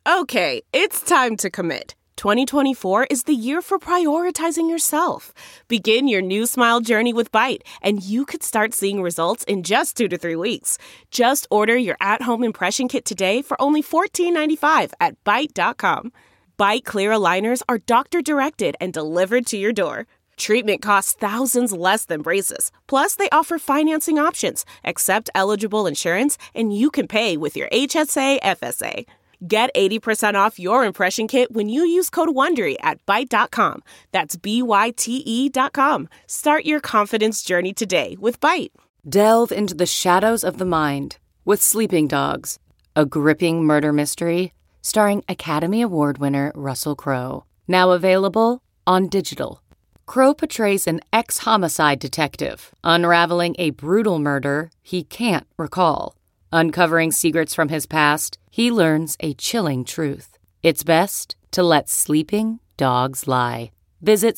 Okay, it's time to commit. 2024 is the year for prioritizing yourself. Begin your new smile journey with Byte, and you could start seeing results in just 2 to 3 weeks. Just order your at-home impression kit today for only $14.95 at Byte.com. Byte Clear aligners are doctor-directed and delivered to your door. Treatment costs thousands less than braces. Plus, they offer financing options, accept eligible insurance, and you can pay with your HSA, FSA. Get 80% off your impression kit when you use code WONDERY at Byte.com. That's BYTE.com. Start your confidence journey today with Byte. Delve into the shadows of the mind with Sleeping Dogs, a gripping murder mystery starring Academy Award winner Russell Crowe. Now available on digital. Crowe portrays an ex-homicide detective unraveling a brutal murder he can't recall. Uncovering secrets from his past, he learns a chilling truth. It's best to let sleeping dogs lie. Visit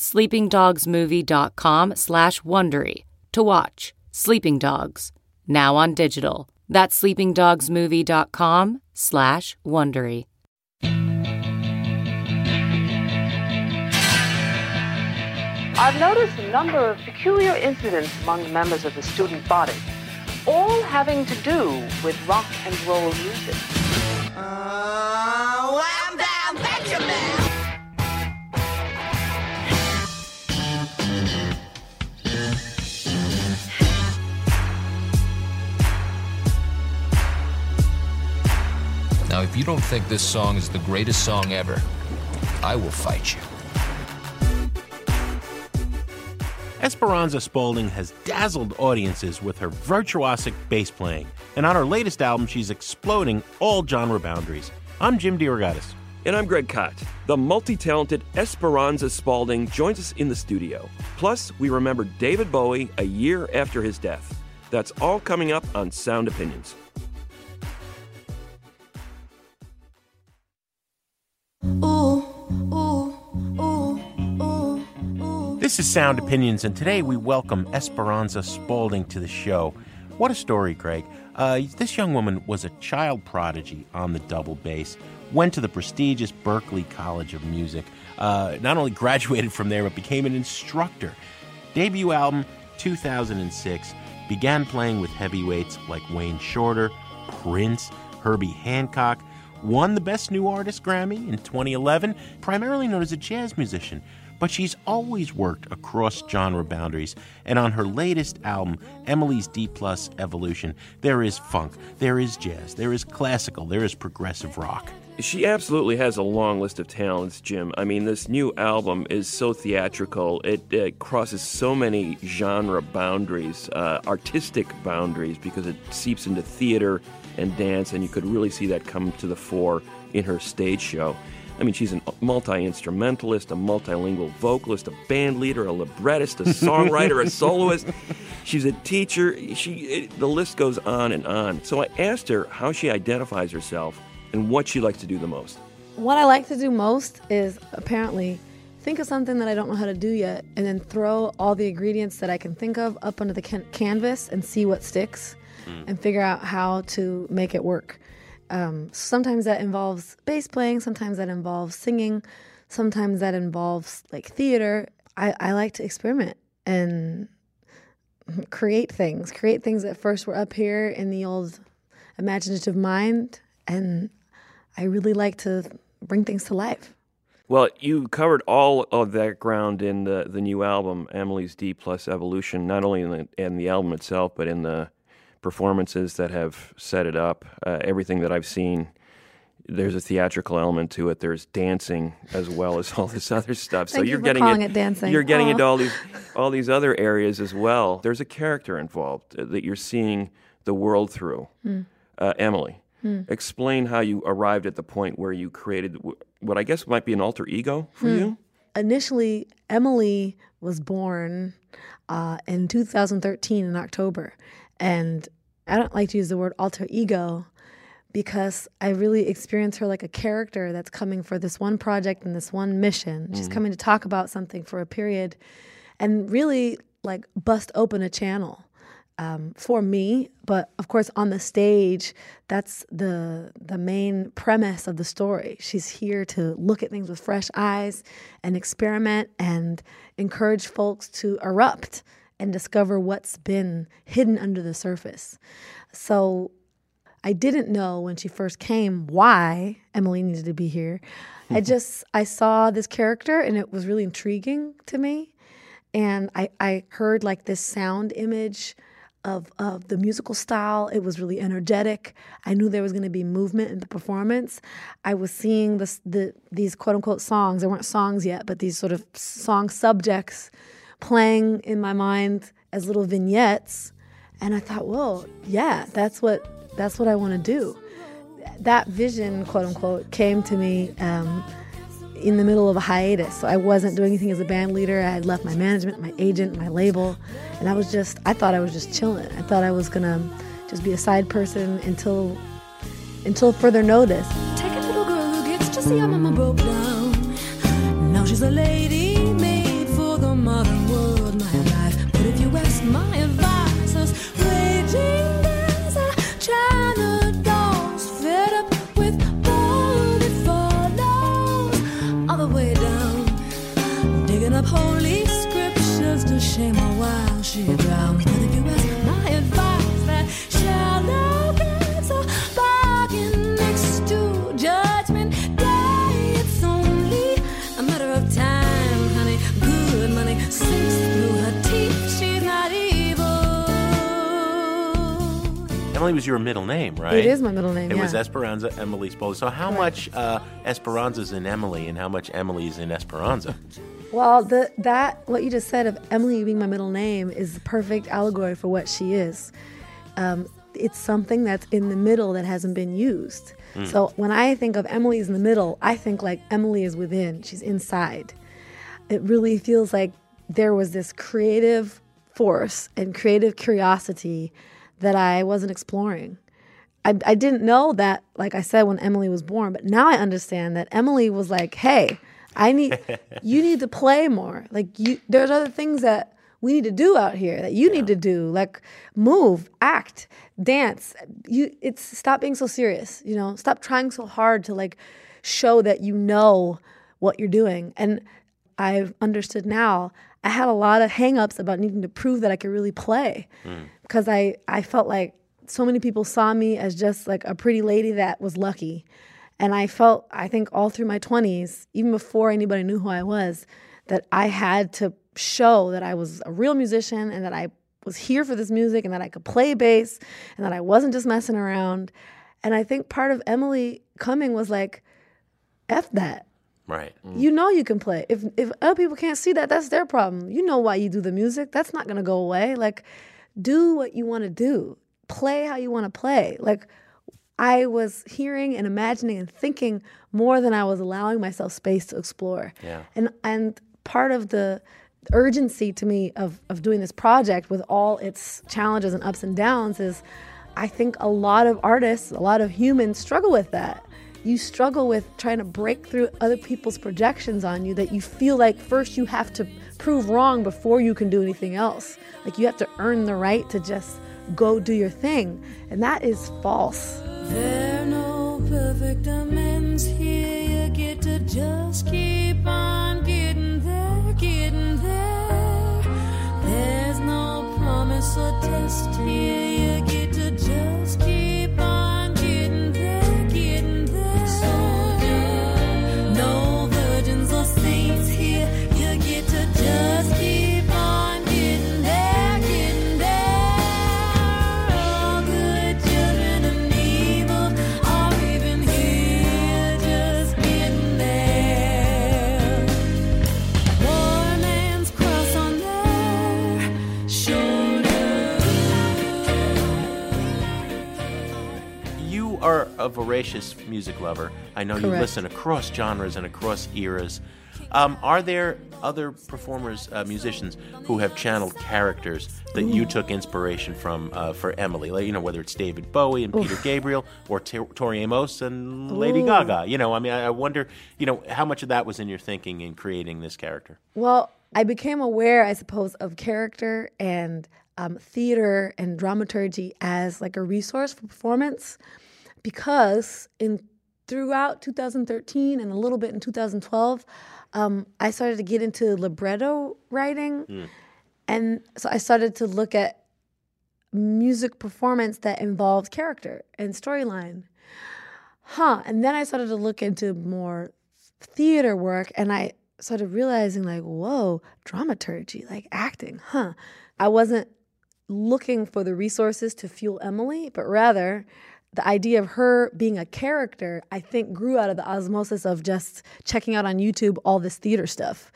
sleepingdogsmovie.com/Wondery to watch Sleeping Dogs, now on digital. That's sleepingdogsmovie.com/Wondery. I've noticed a number of peculiar incidents among the members of the student body, all having to do with rock and roll music. Wham down Benjamin! Now, if you don't think this song is the greatest song ever, I will fight you. Esperanza Spalding has dazzled audiences with her virtuosic bass playing, and on her latest album, she's exploding all genre boundaries. I'm Jim DeRogatis. And I'm Greg Kot. The multi-talented Esperanza Spalding joins us in the studio. Plus, we remember David Bowie a year after his death. That's all coming up on Sound Opinions. This is Sound Opinions, and today we welcome Esperanza Spalding to the show. What a story, Greg. This young woman was a child prodigy on the double bass, went to the prestigious Berklee College of Music, not only graduated from there, but became an instructor. Debut album, 2006, began playing with heavyweights like Wayne Shorter, Prince, Herbie Hancock, won the Best New Artist Grammy in 2011, primarily known as a jazz musician. But she's always worked across genre boundaries, and on her latest album, Emily's D+ Evolution, there is funk, there is jazz, there is classical, there is progressive rock. She absolutely has a long list of talents, Jim. I mean, this new album is so theatrical. It crosses so many genre boundaries, artistic boundaries, because it seeps into theater and dance, and you could really see that come to the fore in her stage show. I mean, she's a multi-instrumentalist, a multilingual vocalist, a band leader, a librettist, a songwriter, a soloist. She's a teacher. The list goes on and on. So I asked her how she identifies herself and what she likes to do the most. What I like to do most is apparently think of something that I don't know how to do yet, and then throw all the ingredients that I can think of up onto the canvas and see what sticks and figure out how to make it work. Sometimes that involves bass playing, sometimes that involves singing, sometimes that involves like theater. I like to experiment and create things that first were up here in the old imaginative mind, and I really like to bring things to life. Well, you covered all of that ground in the new album, Emily's D+ Evolution, not only in the album itself, but in the performances that have set it up. Everything that I've seen, there's a theatrical element to it. There's dancing as well as all this other stuff. So you're getting it dancing. You're getting into all these other areas as well. There's a character involved that you're seeing the world through. Emily, explain how you arrived at the point where you created what I guess might be an alter ego for you. Initially, Emily was born in 2013 in October. And I don't like to use the word alter ego because I really experience her like a character that's coming for this one project and this one mission. She's coming to talk about something for a period and really like bust open a channel for me. But of course, on the stage, that's the main premise of the story. She's here to look at things with fresh eyes and experiment and encourage folks to erupt and discover what's been hidden under the surface. So I didn't know when she first came why Emily needed to be here. I saw this character and it was really intriguing to me. And I heard like this sound image of the musical style. It was really energetic. I knew there was going to be movement in the performance. I was seeing these quote-unquote songs. They weren't songs yet, but these sort of song subjects playing in my mind as little vignettes. And I thought, whoa, yeah, that's what I want to do. That vision, quote-unquote, came to me in the middle of a hiatus. So I wasn't doing anything as a band leader. I had left my management, my agent, my label, and I thought I was just chilling. I thought I was gonna just be a side person until further notice. Take a little girl who gets to see her mama broke down. Now she's a lady made for the modern world, my life. But if you ask my advisors, raging days are China dolls, fed up with all that follows, all the way down, digging up holy scriptures to shame her while she drowns. But if you ask my advice, that shallow gates are bargain next to judgment day. It's only a matter of time, honey. Good money sinks through her teeth. She's not evil. Emily was your middle name, right? It is my middle name, It yeah. was Esperanza Emily Spaulding. So how much Esperanza's in Emily and how much Emily's in Esperanza? Well, what you just said of Emily being my middle name is the perfect allegory for what she is. It's something that's in the middle that hasn't been used. So when I think of Emily is in the middle, I think like Emily is within. She's inside. It really feels like there was this creative force and creative curiosity that I wasn't exploring. I didn't know that, like I said, when Emily was born, but now I understand that Emily was like, hey, you need to play more. Like there's other things that we need to do out here that you need to do, like move, act, dance. Stop being so serious, stop trying so hard to like show that you know what you're doing. And I've understood now I had a lot of hangups about needing to prove that I could really play because I felt like so many people saw me as just like a pretty lady that was lucky. And I think all through my 20s, even before anybody knew who I was, that I had to show that I was a real musician and that I was here for this music and that I could play bass and that I wasn't just messing around. And I think part of Emily coming was like, F that. Right. You know you can play. If other people can't see that, that's their problem. You know why you do the music. That's not going to go away. Like, do what you want to do. Play how you want to play. Like, I was hearing and imagining and thinking more than I was allowing myself space to explore. Yeah. And part of the urgency to me of doing this project with all its challenges and ups and downs is I think a lot of artists, a lot of humans struggle with that. You struggle with trying to break through other people's projections on you that you feel like first you have to prove wrong before you can do anything else. Like you have to earn the right to just go do your thing. And that is false. There are no perfect amends here. You get to just keep on getting there, getting there. There's no promise or test here. You get to just keep on getting there, getting there. So no virgins or saints here. You get to just keep on getting there, getting there. All good children of evil are even here, just getting there. War man's cross on their shoulder. You are a voracious music lover. I know you Correct. listen across genres and across eras. Are there other performers, musicians, who have channeled characters that you took inspiration from for Emily? Like, whether it's David Bowie and Peter Gabriel or Tori Amos and Lady Gaga. I wonder, how much of that was in your thinking in creating this character? Well, I became aware, I suppose, of character and theater and dramaturgy as like a resource for performance, because throughout 2013 and a little bit in 2012, I started to get into libretto writing. And so I started to look at music performance that involved character and storyline. And then I started to look into more theater work, and I started realizing, like, whoa, dramaturgy, like acting, I wasn't looking for the resources to fuel Emily, but rather the idea of her being a character, I think, grew out of the osmosis of just checking out on YouTube all this theater stuff.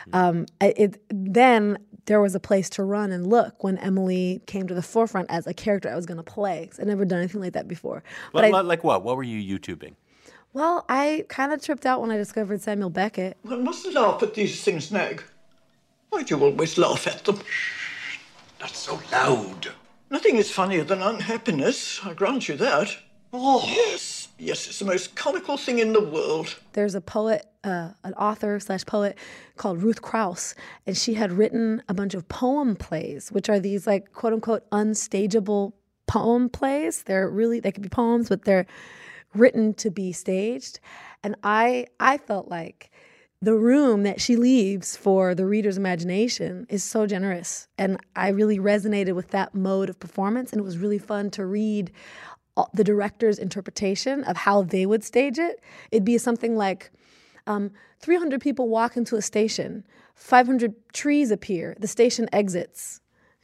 Then there was a place to run and look when Emily came to the forefront as a character I was going to play. 'Cause I'd never done anything like that before. Like what? What were you YouTubing? Well, I kind of tripped out when I discovered Samuel Beckett. One mustn't laugh at these things, Nag. Why do you always laugh at them? Not so loud. Nothing is funnier than unhappiness, I grant you that. Oh. Yes, it's the most comical thing in the world. There's a poet, an author/poet called Ruth Krauss, and she had written a bunch of poem plays, which are these like quote unquote unstageable poem plays. They could be poems, but they're written to be staged. And I felt like the room that she leaves for the reader's imagination is so generous. And I really resonated with that mode of performance. And it was really fun to read the director's interpretation of how they would stage it. It'd be something like 300 people walk into a station, 500 trees appear, the station exits,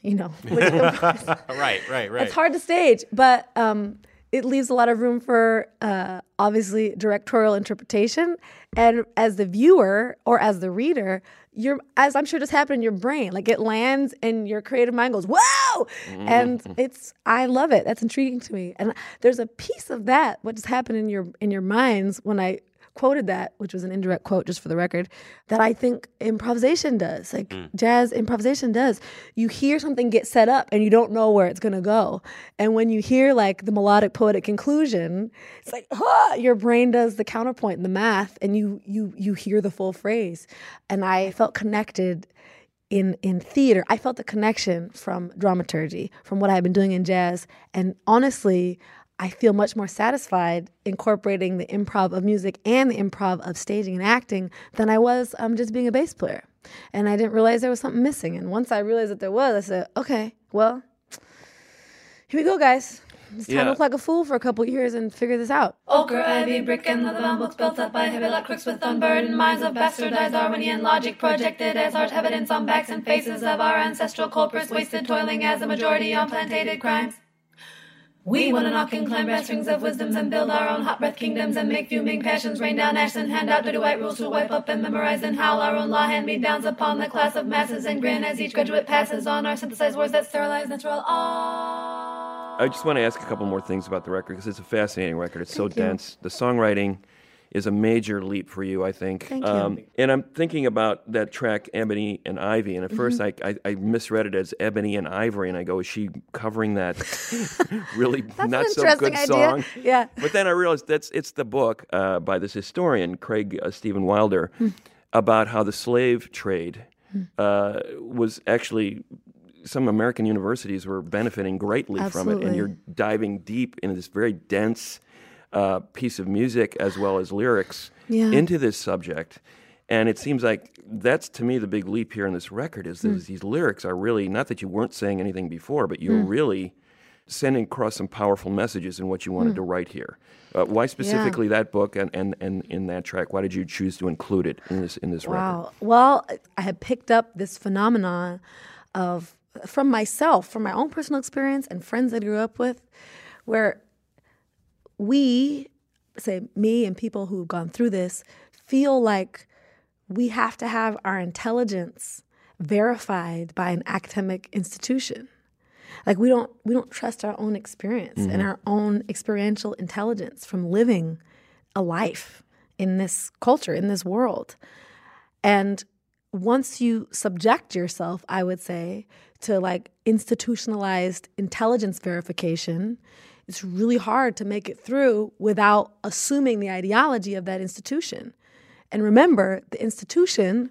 Right. It's hard to stage, but it leaves a lot of room for, obviously, directorial interpretation. And as the viewer or as the reader, as I'm sure just happened in your brain, like it lands and your creative mind goes, whoa! And I love it. That's intriguing to me. And there's a piece of that, what just happened in your minds when I quoted that, which was an indirect quote just for the record, that I think improvisation does, like jazz improvisation does. You hear something get set up and you don't know where it's gonna go. And when you hear like the melodic poetic conclusion, it's like, your brain does the counterpoint and the math, and you hear the full phrase. And I felt connected in theater. I felt the connection from dramaturgy, from what I've been doing in jazz. And honestly, I feel much more satisfied incorporating the improv of music and the improv of staging and acting than I was just being a bass player. And I didn't realize there was something missing. And once I realized that there was, I said, okay, well, here we go, guys. It's time to look like a fool for a couple years and figure this out. Ochre, ivy, brick, and leather-bound books built up by heavy lot crooks with unburdened minds of bastardized Darwinian logic projected as art evidence on backs and faces of our ancestral culprits wasted toiling as a majority on plantated crimes. We want to knock and climb brass rings of wisdoms and build our own hot breath kingdoms and make fuming passions rain down ash and hand out dirty white rules to wipe up and memorize and howl our own law hand-me-downs upon the class of masses and grin as each graduate passes on our synthesized words that sterilize natural art. I just want to ask a couple more things about the record because it's a fascinating record. It's so Thank you. dense. The songwriting is a major leap for you, I think. Thank you. And I'm thinking about that track, Ebony and Ivy, and at first I misread it as Ebony and Ivory, and I go, is she covering that really not so good idea. song? Yeah. But then I realized it's the book by this historian, Craig Stephen Wilder, about how the slave trade was actually, some American universities were benefiting greatly from it, and you're diving deep into this very dense piece of music as well as lyrics into this subject. And it seems like that's, to me, the big leap here in this record is that these lyrics are really, not that you weren't saying anything before, but you're really sending across some powerful messages in what you wanted to write here. Why specifically that book and in that track? Why did you choose to include it in this record? Wow. Well, I had picked up this phenomenon from myself, from my own personal experience and friends I grew up with, where we, say me and people who've gone through this, feel like we have to have our intelligence verified by an academic institution. Like we don't trust our own experience and our own experiential intelligence from living a life in this culture, in this world. And once you subject yourself, I would say, to like institutionalized intelligence verification, it's really hard to make it through without assuming the ideology of that institution. And remember, the institution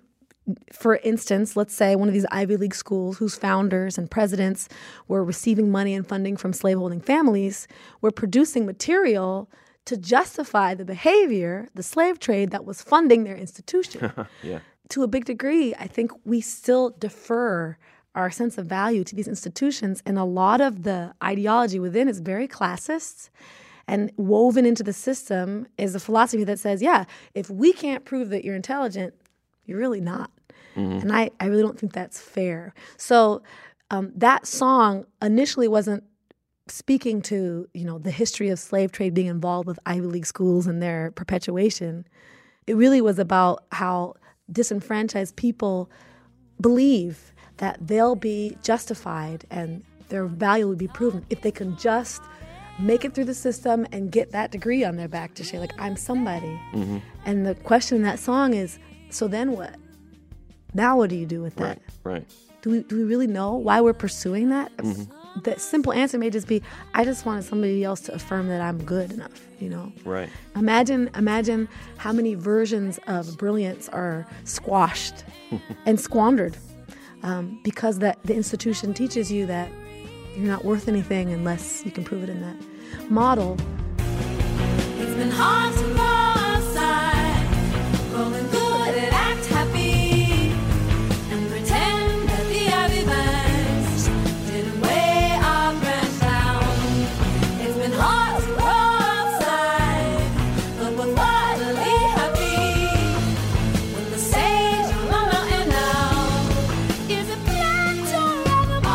For instance, let's say one of these Ivy League schools whose founders and presidents were receiving money and funding from slaveholding families were producing material to justify the behavior, the slave trade that was funding their institution. Yeah. To a big degree, I think we still defer our sense of value to these institutions, and a lot of the ideology within is very classist. And woven into the system is a philosophy that says, yeah, if we can't prove that you're intelligent, you're really not. And I really don't think that's fair. So that song initially wasn't speaking to, the history of slave trade being involved with Ivy League schools and their perpetuation. It really was about how disenfranchised people believe that they'll be justified and their value will be proven if they can just make it through the system and get that degree on their back to say, like, I'm somebody. And the question in that song is, so then what? Now what do you do with that? Right. Do we really know why we're pursuing that? The simple answer may just be, I just wanted somebody else to affirm that I'm good enough, Right. Imagine how many versions of brilliance are squashed and squandered because the institution teaches you that you're not worth anything unless you can prove it in that model. It's been hard to go outside, rolling good and act happy, and pretend that the Ivy banks didn't weigh our branch down. It's been hard to go outside, but we're finally happy when the sage on the mountain now is a planter of them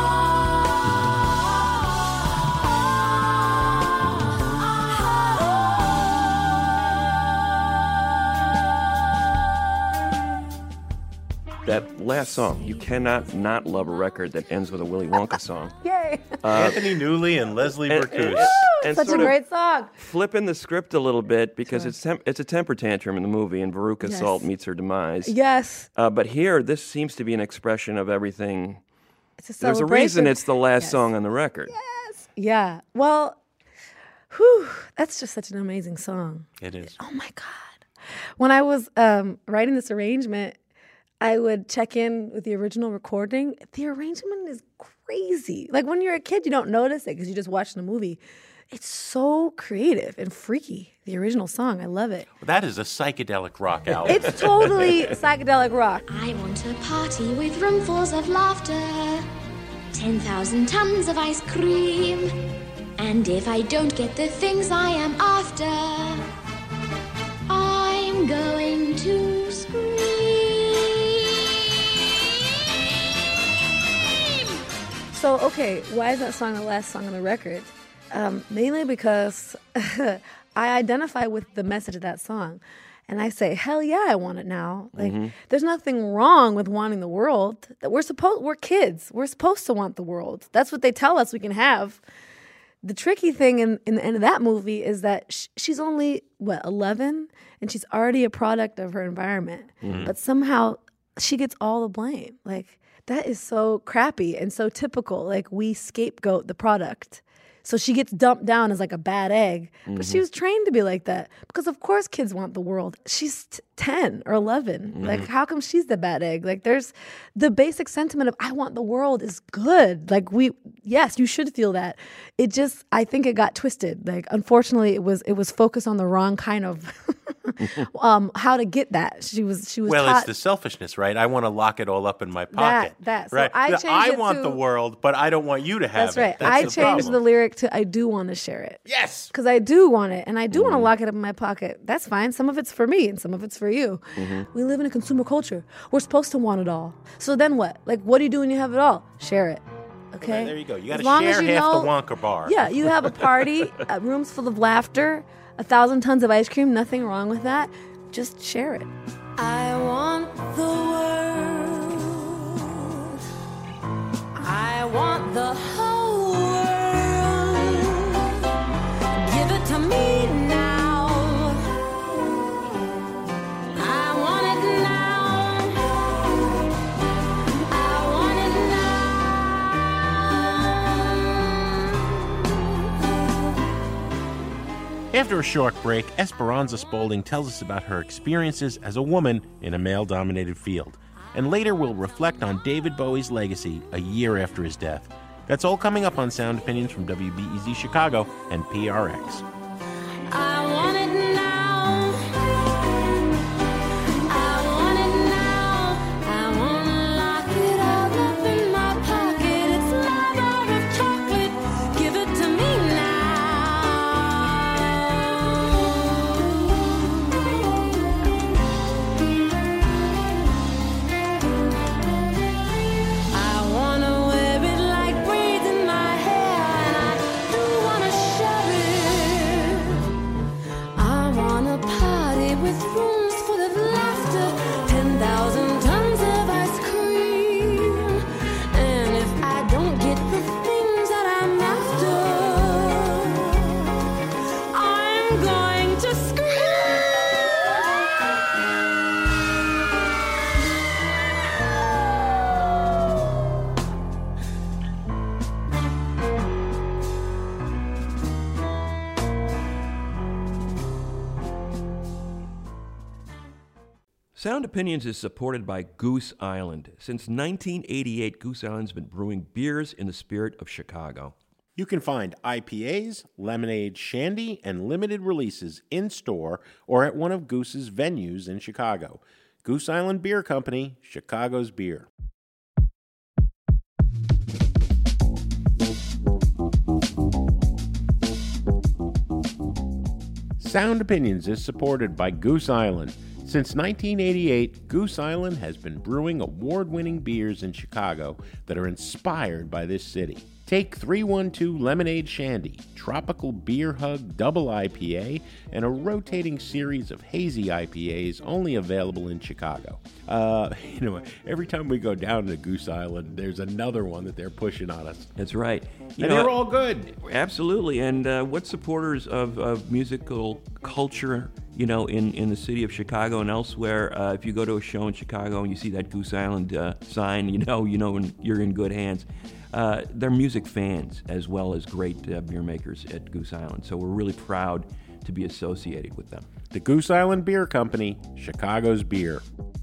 That last song, you cannot not love a record that ends with a Willy Wonka song. Yay! Anthony Newley and Leslie Berkousse. And Such a sort of great song. flipping the script a little bit because it's a temper tantrum in the movie, and Veruca Yes. Salt meets her demise. Yes. But here, this seems to be an expression of everything. It's a There's a celebration. reason it's the last Yes. song on the record. Yeah. Well, that's just such an amazing song. It is. Oh my God. When I was writing this arrangement, I would check in with the original recording. The arrangement is crazy. Like when you're a kid, you don't notice it because you just watch the movie. It's so creative and freaky. The original song, I love it. That is a psychedelic rock album. It's totally psychedelic rock. I want a party with roomfuls of laughter, 10,000 tons of ice cream, and if I don't get the things I am after, I'm going to scream. So, okay, why is that song the last song on the record? Mainly because I identify with the message of that song. And I say, hell yeah, I want it now. Like, there's nothing wrong with wanting the world. We're kids. We're supposed to want the world. That's what they tell us we can have. The tricky thing in the end of that movie is that she's only, 11? And she's already a product of her environment. But somehow she gets all the blame. Like, that is so crappy and so typical. Like, we scapegoat the product. So she gets dumped down as like a bad egg. But she was trained to be like that. Because of course kids want the world. She's 10 or 11. Like, how come she's the bad egg? Like, there's the basic sentiment of I want the world is good. Like, yes, you should feel that. It just, I think it got twisted. Like, unfortunately, it was focused on the wrong kind of how to get that. She was Well, taught, it's the selfishness, right? I want to lock it all up in my pocket. That. So right? I changed I it want to- the world, but I don't want you to have That's right. it. That's I the changed problem. the lyric to I do want to share it. Yes. Because I do want it, and I do want to lock it up in my pocket. That's fine. Some of it's for me, and some of it's for you. We live in a consumer culture. We're supposed to want it all. So then what? Like, what do you do when you have it all? Share it. Okay? There you go. You got As to long as share you half know- the Wonka bar. Yeah, you have a party, rooms full of laughter, 1,000 tons of ice cream, nothing wrong with that. Just share it. I want the world. I want the whole world. Give it to me now. I want it now. I want it now. After a short break, Esperanza Spalding tells us about her experiences as a woman in a male-dominated field. And later we'll reflect on David Bowie's legacy a year after his death. That's all coming up on Sound Opinions from WBEZ Chicago and PRX. I want it now. I want it now. I wanna lock it all up in my pocket. It's my bar of chocolate. Give it to me now. I wanna wear it like braids in my hair, and I do wanna shove it. I wanna party with rooms full of laughter, 10,000 tons of ice cream. And if I don't get the things that I'm after, I'm going to scream. Sound Opinions is supported by Goose Island. Since 1988, Goose Island's been brewing beers in the spirit of Chicago. You can find IPAs, lemonade, shandy, and limited releases in-store or at one of Goose's venues in Chicago. Goose Island Beer Company, Chicago's beer. Sound Opinions is supported by Goose Island. Since 1988, Goose Island has been brewing award-winning beers in Chicago that are inspired by this city. Take 312 Lemonade Shandy, Tropical Beer Hug Double IPA, and a rotating series of hazy IPAs only available in Chicago. Every time we go down to Goose Island, there's another one that they're pushing on us. That's right. And they're all good. Absolutely. And what supporters of musical culture, in the city of Chicago and elsewhere, if you go to a show in Chicago and you see that Goose Island sign, you know you're in good hands. They're music fans as well as great beer makers at Goose Island. So we're really proud to be associated with them. The Goose Island Beer Company, Chicago's beer.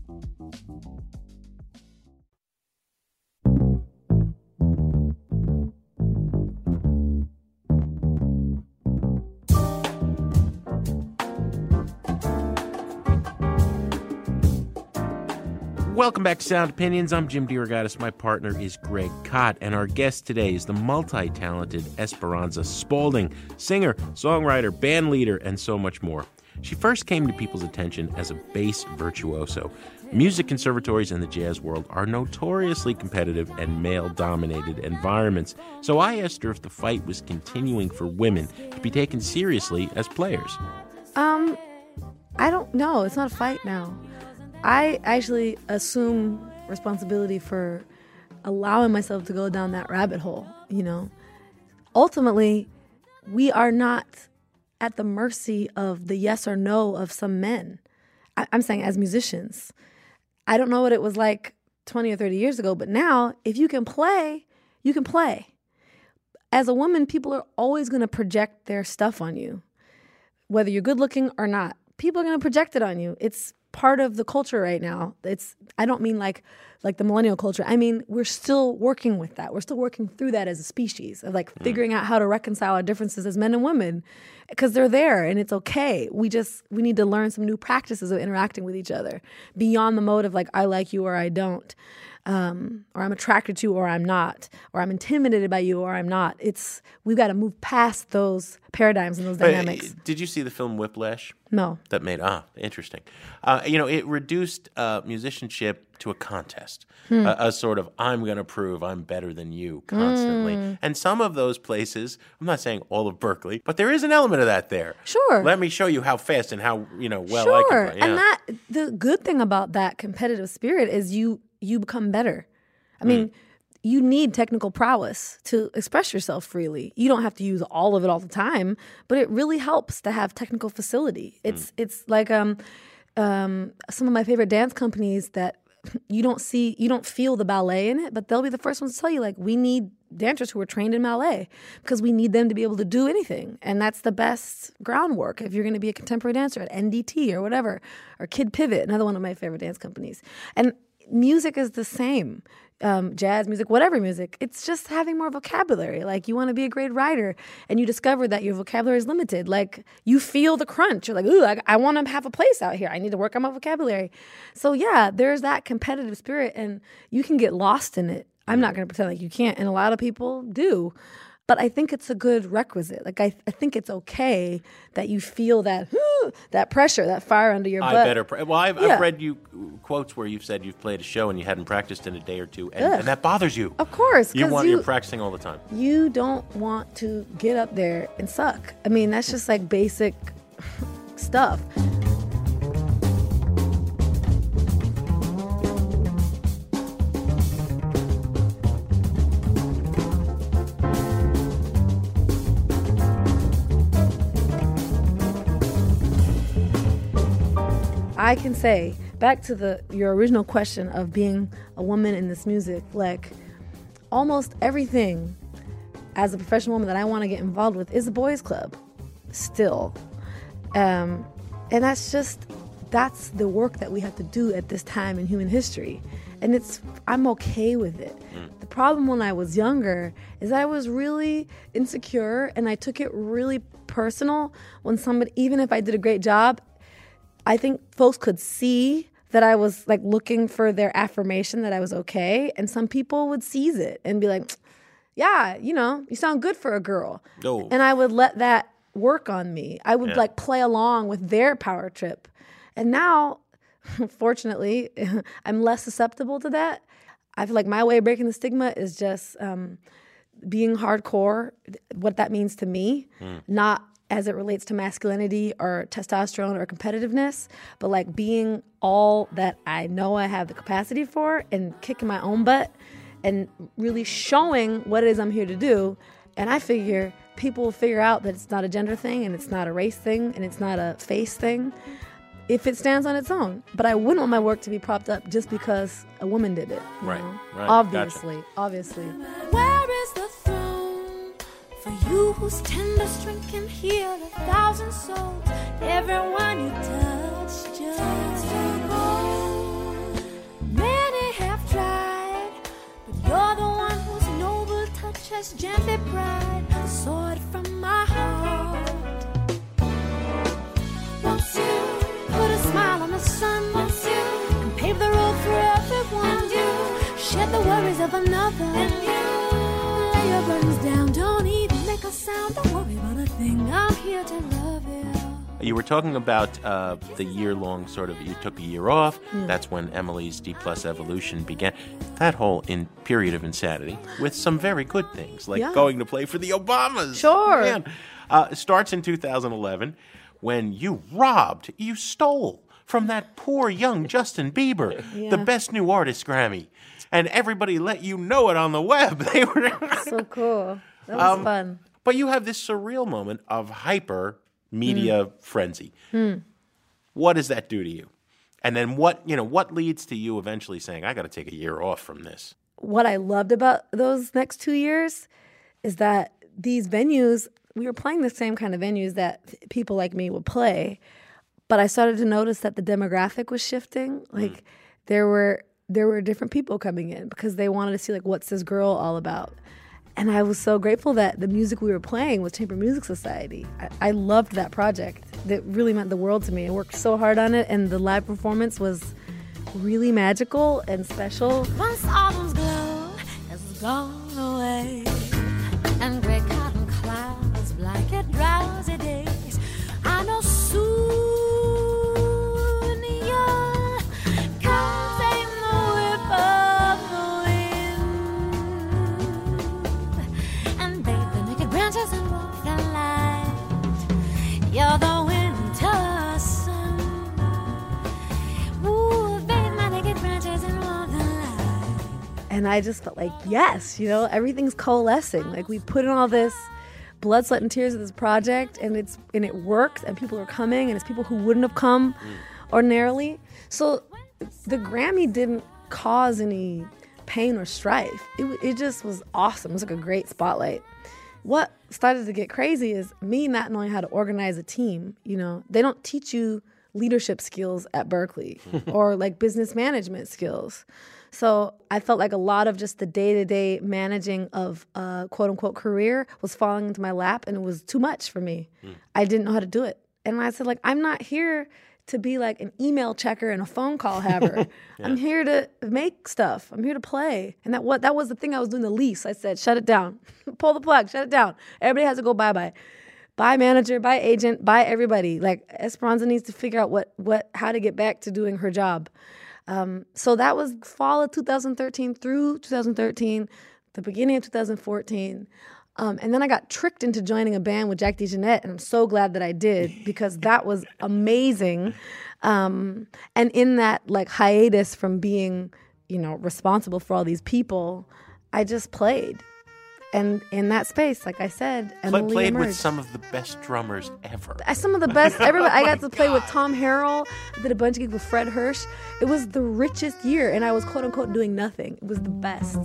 Welcome back to Sound Opinions. I'm Jim DeRogatis. My partner is Greg Kot, and our guest today is the multi-talented Esperanza Spalding, singer, songwriter, band leader, and so much more. She first came to people's attention as a bass virtuoso. Music conservatories in the jazz world are notoriously competitive and male-dominated environments, so I asked her if the fight was continuing for women to be taken seriously as players. I don't know. It's not a fight now. I actually assume responsibility for allowing myself to go down that rabbit hole, Ultimately, we are not at the mercy of the yes or no of some men. I'm saying as musicians. I don't know what it was like 20 or 30 years ago, but now, if you can play, you can play. As a woman, people are always going to project their stuff on you, whether you're good looking or not. People are going to project it on you. It's part of the culture right now. I don't mean like the millennial culture. I mean, we're still working with that. We're still working through that as a species of figuring out how to reconcile our differences as men and women, because they're there and it's okay. We need to learn some new practices of interacting with each other beyond the mode of I like you or I don't. Or I'm attracted to you or I'm not, or I'm intimidated by you or I'm not. We've got to move past those paradigms and those dynamics. Did you see the film Whiplash? No. That made, interesting. It reduced musicianship to a contest, a sort of I'm going to prove I'm better than you constantly. And some of those places, I'm not saying all of Berkeley, but there is an element of that there. Sure. Let me show you how fast and how, well sure. I can play. Yeah. And the good thing about that competitive spirit is you become better. I mean, you need technical prowess to express yourself freely. You don't have to use all of it all the time, but it really helps to have technical facility. It's like some of my favorite dance companies that you don't feel the ballet in it, but they'll be the first ones to tell you, like, we need dancers who are trained in ballet because we need them to be able to do anything. And that's the best groundwork if you're going to be a contemporary dancer at NDT or whatever, or Kid Pivot, another one of my favorite dance companies. And music is the same. Jazz music, whatever music, it's just having more vocabulary. Like, you want to be a great writer and you discover that your vocabulary is limited. Like, you feel the crunch. You're like, ooh, I want to have a place out here. I need to work on my vocabulary. So yeah, there's that competitive spirit and you can get lost in it. I'm not going to pretend like you can't, and a lot of people do. But I think it's a good requisite. Like, I think it's okay that you feel that that pressure, that fire under your butt. I've read you quotes where you've said you've played a show and you hadn't practiced in a day or two, and that bothers you. Of course. You're practicing all the time. You don't want to get up there and suck. I mean, that's just like basic stuff. I can say, back to your original question of being a woman in this music, like, almost everything as a professional woman that I want to get involved with is a boys' club, still. And that's the work that we have to do at this time in human history. And I'm okay with it. The problem when I was younger is I was really insecure and I took it really personal when somebody, even if I did a great job, I think folks could see that I was like looking for their affirmation that I was okay. And some people would seize it and be like, yeah, you sound good for a girl. Oh. And I would let that work on me. I would like play along with their power trip. And now, fortunately, I'm less susceptible to that. I feel like my way of breaking the stigma is just being hardcore, what that means to me, not as it relates to masculinity or testosterone or competitiveness, but like being all that I know I have the capacity for and kicking my own butt and really showing what it is I'm here to do. And I figure people will figure out that it's not a gender thing and it's not a race thing and it's not a face thing if it stands on its own. But I wouldn't want my work to be propped up just because a woman did it. Right. Obviously. Where is the throne for you whose tender strength can heal 1,000 souls? Everyone you touch just to go. Many have tried, but you're the one whose noble touch has gently pried the sword from my heart. Once you put a smile on the sun, once you and pave the road for everyone, and you shed the worries of another, and you lay your burdens down. Don't even make a sound. Don't worry about a thing. I'm here to love you. You were talking about the year-long you took a year off. That's when Emily's D+ Evolution began. That whole period of insanity with some very good things, like going to play for the Obamas. Sure. Man. Starts in 2011 when you stole from that poor young Justin Bieber, the Best New Artist Grammy. And everybody let you know it on the web. They were so cool. That was fun. But you have this surreal moment of hyper media frenzy. What does that do to you? And then what leads to you eventually saying, I got to take a year off from this? What I loved about those next 2 years is that these venues, we were playing the same kind of venues that people like me would play, but I started to notice that the demographic was shifting. Like there were different people coming in because they wanted to see like, what's this girl all about? And I was so grateful that the music we were playing was Chamber Music Society. I loved that project. That really meant the world to me. I worked so hard on it, and the live performance was really magical and special. Once autumn's glow has gone away, and gray cotton clouds blanket drowsy days, I know soon you'll come take the whip of the wind and bathe the naked branches in warmth and light. You're the winter sun. Ooh, bathe my naked branches in warmth and light. And I just felt like, yes, everything's coalescing. Like we put in all this blood, sweat, and tears of this project, and it works, and people are coming, and it's people who wouldn't have come ordinarily. So the Grammy didn't cause any pain or strife. It just was awesome. It was like a great spotlight. What started to get crazy is me not knowing how to organize a team. You know, they don't teach you leadership skills at Berklee or like business management skills. So I felt like a lot of just the day-to-day managing of a quote-unquote career was falling into my lap, and it was too much for me. I didn't know how to do it. And I said, like, I'm not here to be like an email checker and a phone call haver. I'm here to make stuff. I'm here to play. And that was the thing I was doing the least. I said, shut it down. Pull the plug, shut it down. Everybody has to go bye-bye. Bye manager, bye agent, bye everybody. Like, Esperanza needs to figure out how to get back to doing her job. So that was fall of 2013 through 2013, the beginning of 2014. And then I got tricked into joining a band with Jack DeJohnette, and I'm so glad that I did, because that was amazing. And in that like hiatus from being, you know, responsible for all these people, I just played. And in that space, like I said, Emily played emerged. with some of the best drummers ever. Some of the best. Everybody. I got to play with Tom Harrell. I did a bunch of gigs with Fred Hirsch. It was the richest year, and I was quote unquote doing nothing. It was the best.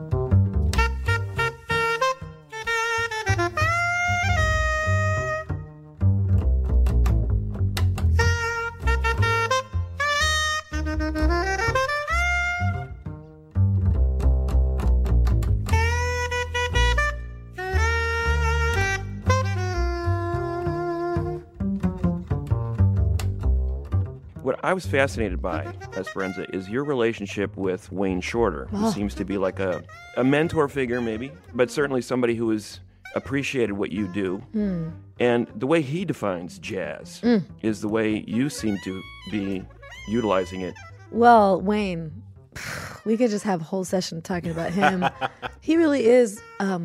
What I was fascinated by, Esperanza, is your relationship with Wayne Shorter, who seems to be like a mentor figure maybe, but certainly somebody who has appreciated what you do. And the way he defines jazz is the way you seem to be utilizing it. Well, Wayne, we could just have a whole session talking about him. He really is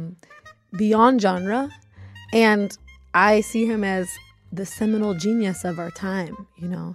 beyond genre, and I see him as the seminal genius of our time, you know.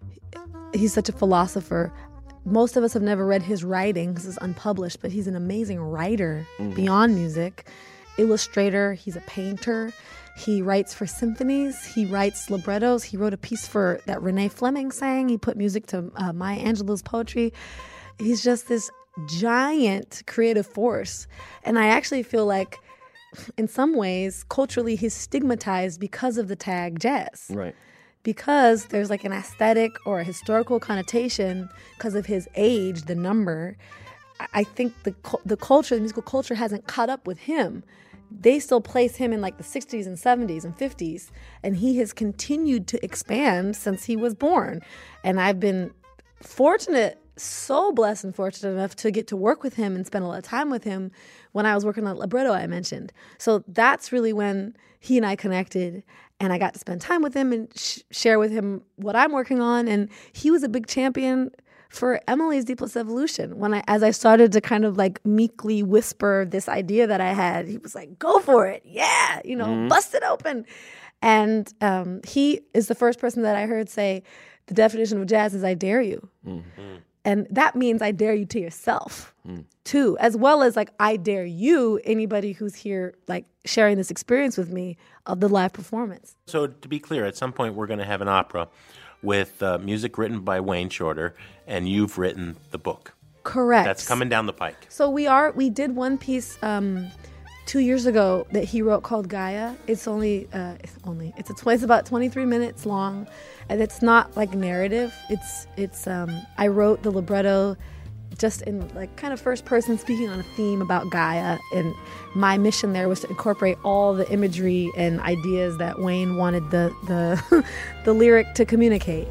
He's such a philosopher. Most of us have never read his writing because it's unpublished, but he's an amazing writer beyond music. Illustrator, he's a painter. He writes for symphonies. He writes librettos. He wrote a piece for that Renee Fleming sang. He put music to Maya Angelou's poetry. He's just this giant creative force. And I actually feel like in some ways, culturally, he's stigmatized because of the tag jazz. Right. Because there's like an aesthetic or a historical connotation because of his age, the number. I think the culture, the musical culture hasn't caught up with him. They still place him in like the 60s and 70s and 50s, and he has continued to expand since he was born. And I've been fortunate, so blessed and fortunate enough to get to work with him and spend a lot of time with him when I was working on libretto I mentioned. So that's really when he and I connected, and I got to spend time with him and share with him what I'm working on. And he was a big champion for Emily's D+ Evolution. As I started to kind of like meekly whisper this idea that I had, he was like, go for it. Yeah, you know, bust it open. And he is the first person that I heard say, the definition of jazz is I dare you. And that means I dare you to yourself too, as well as like I dare you, anybody who's here like sharing this experience with me of the live performance. So to be clear, at some point we're going to have an opera with music written by Wayne Shorter, and you've written the book. Correct. That's coming down the pike. So we did one piece 2 years ago that he wrote called Gaia. It's about 23 minutes long, and it's not like narrative. It's I wrote the libretto just in like kind of first person, speaking on a theme about Gaia, and my mission there was to incorporate all the imagery and ideas that Wayne wanted the the lyric to communicate.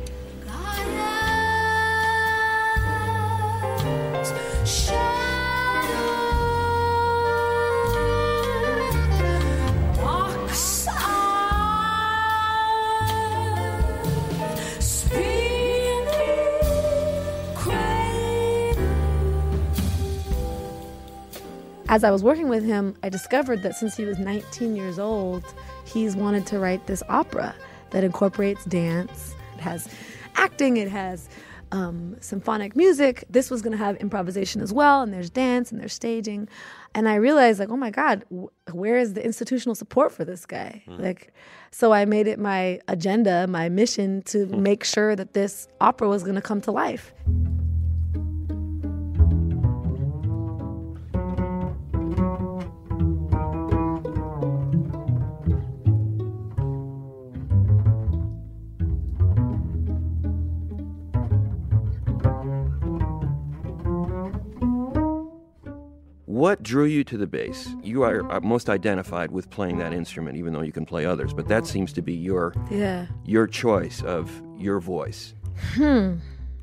As I was working with him, I discovered that since he was 19 years old, he's wanted to write this opera that incorporates dance. It has acting, it has symphonic music. This was going to have improvisation as well, and there's dance and there's staging. And I realized, like, oh my God, where is the institutional support for this guy? So I made it my agenda, my mission to make sure that this opera was going to come to life. What drew you to the bass? You are most identified with playing that instrument, even though you can play others, but that seems to be your choice of your voice. I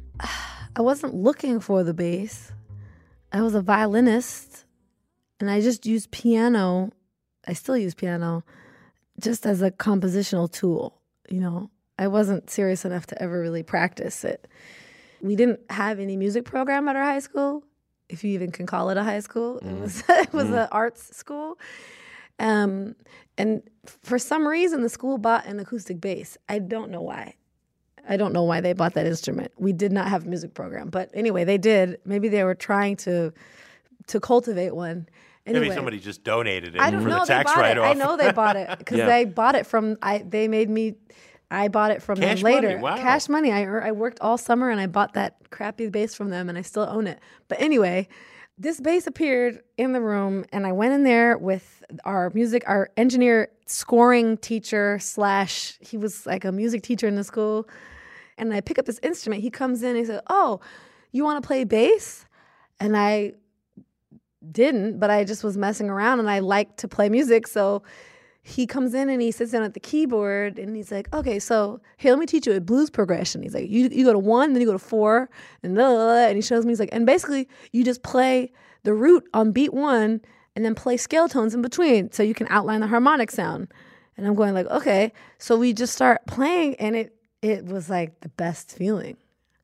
wasn't looking for the bass. I was a violinist, and I just used piano. I still use piano just as a compositional tool, you know. I wasn't serious enough to ever really practice it. We didn't have any music program at our high school, if you even can call it a high school. It was an arts school. And for some reason, the school bought an acoustic bass. I don't know why. I don't know why they bought that instrument. We did not have a music program. But anyway, they did. Maybe they were trying to cultivate one. Anyway, maybe somebody just donated it I don't for know, the tax they bought write-off. I know they bought it because they bought it from, they made me, I bought it from Cash them later. money, wow. Cash money. I worked all summer and I bought that crappy bass from them and I still own it. But anyway, this bass appeared in the room and I went in there with our engineer scoring teacher / he was like a music teacher in the school. And I pick up this instrument. He comes in and he said, "Oh, you want to play bass?" And I didn't, but I just was messing around and I like to play music. So he comes in and he sits down at the keyboard and he's like, "Okay, so here, let me teach you a blues progression." He's like, you go to 1, then you go to 4, and blah, blah, blah. And he shows me, he's like, and basically you just play the root on beat 1 and then play scale tones in between so you can outline the harmonic sound. And I'm going like, okay. So we just start playing and it was like the best feeling.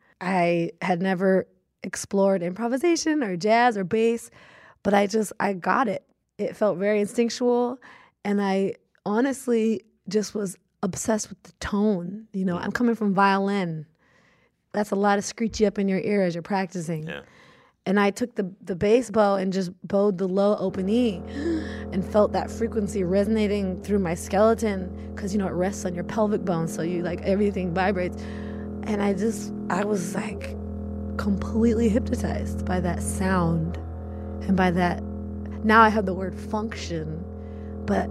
I had never explored improvisation or jazz or bass, but I got it. It felt very instinctual. And I honestly just was obsessed with the tone. You know, I'm coming from violin. That's a lot of screechy up in your ear as you're practicing. Yeah. And I took the bass bow and just bowed the low open E and felt that frequency resonating through my skeleton because, you know, it rests on your pelvic bone, so you, like, everything vibrates. And I was, like, completely hypnotized by that sound and by that. Now I have the word function, but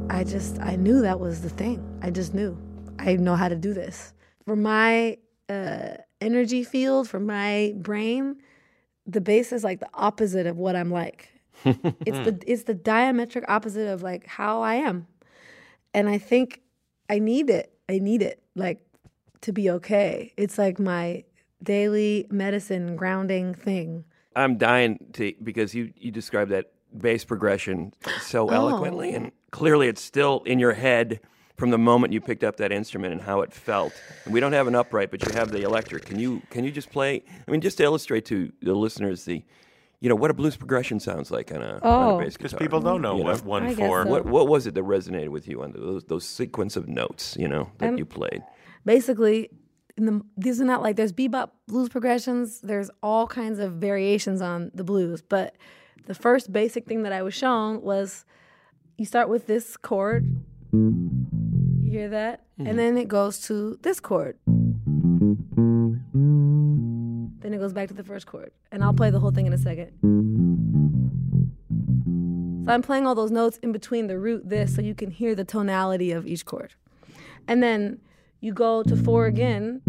I knew that was the thing. I just knew. I know how to do this. For my energy field, for my brain, the bass is like the opposite of what I'm like. It's the diametric opposite of like how I am. And I think I need it. Like to be okay. It's like my daily medicine grounding thing. I'm dying because you described that bass progression so eloquently, and clearly it's still in your head from the moment you picked up that instrument and how it felt. And we don't have an upright, but you have the electric. Can you just play? I mean, just to illustrate to the listeners what a blues progression sounds like on a bass guitar. Because people don't know what 1/4. So. What was it that resonated with you on those sequence of notes, that you played? Basically, these are not like there's bebop blues progressions. There's all kinds of variations on the blues, but the first basic thing that I was shown was you start with this chord. You hear that? Mm-hmm. And then it goes to this chord. Then it goes back to the first chord. And I'll play the whole thing in a second. So I'm playing all those notes in between the root, this, so you can hear the tonality of each chord. And then you go to 4 again.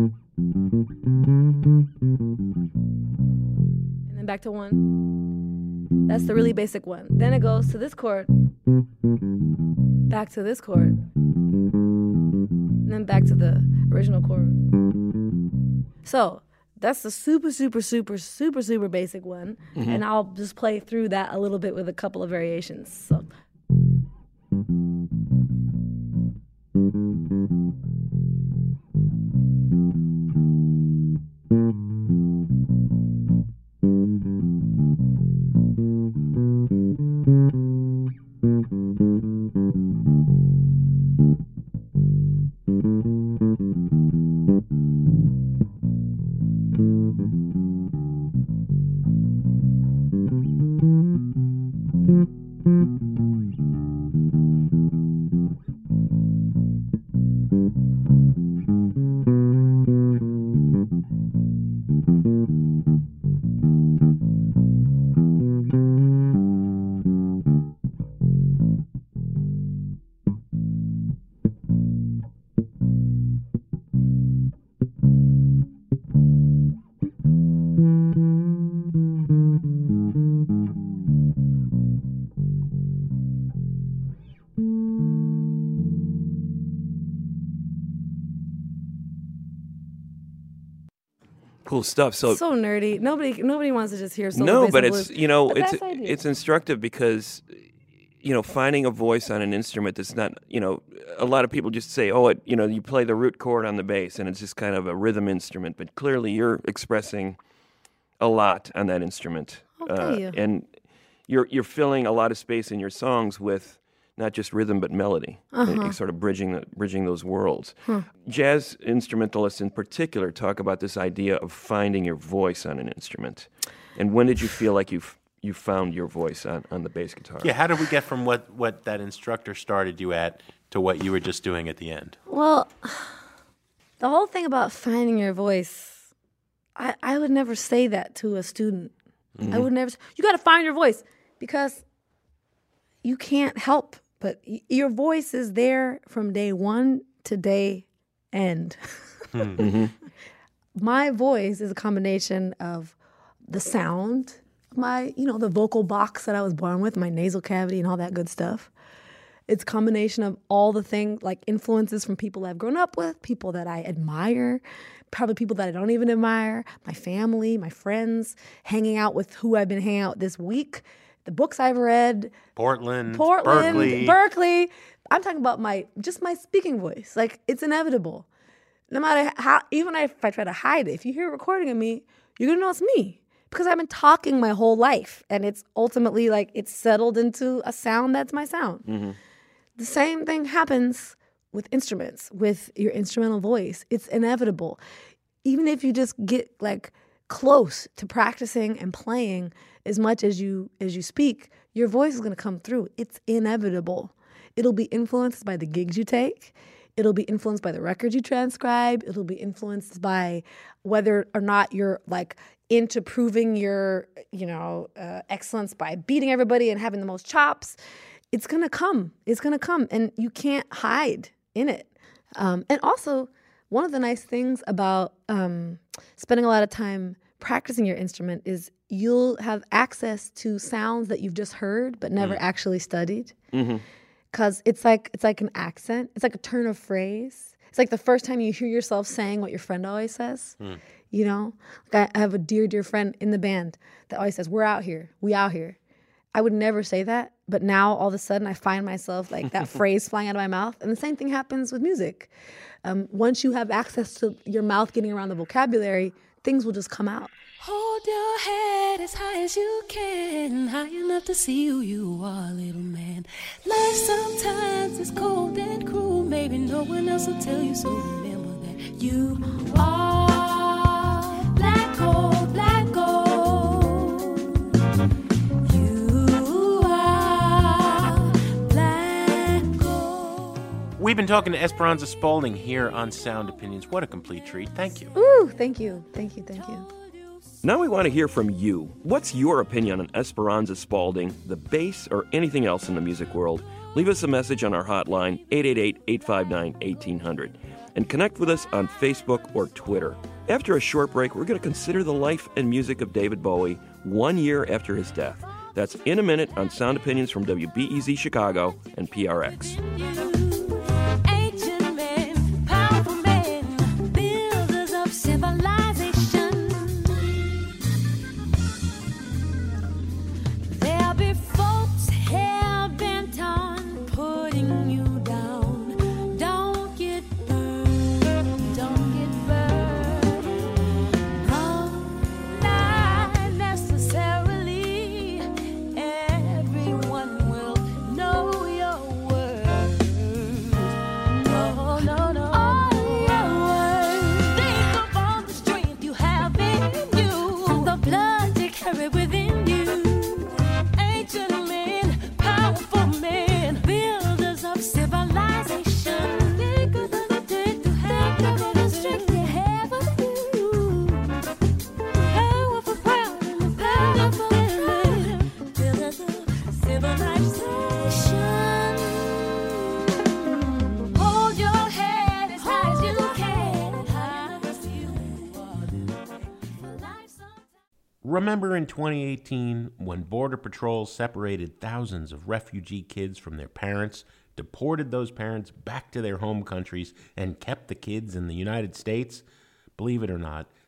And then back to 1. That's the really basic one. Then it goes to this chord, back to this chord, and then back to the original chord. So that's the super, super, super, super, super basic one. Mm-hmm. And I'll just play through that a little bit with a couple of variations. So. Cool stuff. So nerdy. Nobody wants to just hear solo no, bass but and it's blues. it's instructive because finding a voice on an instrument that's not a lot of people just say you play the root chord on the bass and it's just kind of a rhythm instrument, but clearly you're expressing a lot on that instrument, and you're filling a lot of space in your songs with not just rhythm but melody, and sort of bridging those worlds. Jazz instrumentalists in particular talk about this idea of finding your voice on an instrument. And when did you feel like you found your voice on the bass guitar? Yeah, how did we get from what that instructor started you at to what you were just doing at the end? Well, the whole thing about finding your voice, I would never say that to a student. Mm-hmm. I would never say, you got to find your voice, because you can't help. But your voice is there from day one to day end. Mm-hmm. My voice is a combination of the sound, the vocal box that I was born with, my nasal cavity and all that good stuff. It's a combination of all the things, like influences from people I've grown up with, people that I admire, probably people that I don't even admire, my family, my friends, hanging out with who I've been hanging out with this week. The books I've read, Portland, Berkeley. I'm talking about my speaking voice. Like, it's inevitable. No matter how, even if I try to hide it, if you hear a recording of me, you're gonna know it's me, because I've been talking my whole life, and it's ultimately it's settled into a sound that's my sound. Mm-hmm. The same thing happens with instruments, with your instrumental voice. It's inevitable. Even if you just get close to practicing and playing as much as you speak, your voice is going to come through. It's inevitable. It'll be influenced by the gigs you take. It'll be influenced by the records you transcribe. It'll be influenced by whether or not you're into proving your excellence by beating everybody and having the most chops. It's going to come. It's going to come, and you can't hide in it. And also, one of the nice things about spending a lot of time practicing your instrument is you'll have access to sounds that you've just heard but never actually studied. Because it's like an accent. It's like a turn of phrase. It's like the first time you hear yourself saying what your friend always says. I have a dear friend in the band that always says, "We're out here. We out here." I would never say that, but now all of a sudden I find myself that phrase flying out of my mouth. And the same thing happens with music. Once you have access to your mouth getting around the vocabulary, things will just come out. Hold your head as high as you can, high enough to see who you are, little man. Life sometimes is cold and cruel, maybe no one else will tell you, so remember that you are black gold, black gold. You are black gold. We've been talking to Esperanza Spalding here on Sound Opinions. What a complete treat. Thank you. Ooh, thank you. Now we want to hear from you. What's your opinion on Esperanza Spalding, the bass, or anything else in the music world? Leave us a message on our hotline, 888-859-1800. And connect with us on Facebook or Twitter. After a short break, we're going to consider the life and music of David Bowie 1 year after his death. That's in a minute on Sound Opinions from WBEZ Chicago and PRX. Remember in 2018 when Border Patrol separated thousands of refugee kids from their parents, deported those parents back to their home countries, and kept the kids in the United States? Believe it or not,